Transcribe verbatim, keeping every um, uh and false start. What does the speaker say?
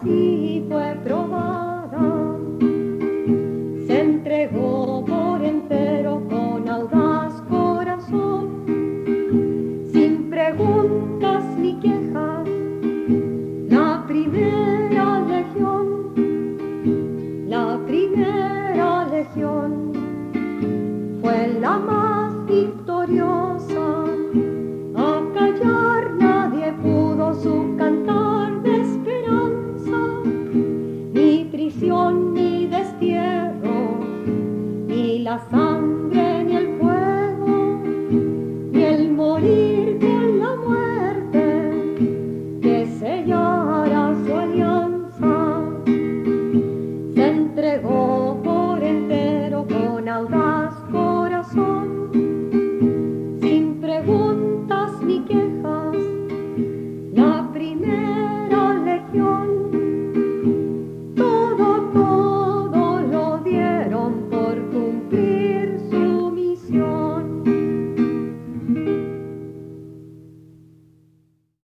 así fue probada. Se entregó por entero con audaz corazón, sin preguntas ni quejas, la primera legión, la primera legión fue la más victoriosa. A callar nadie pudo su cantar de esperanza, ni prisión ni destierro, ni la sangre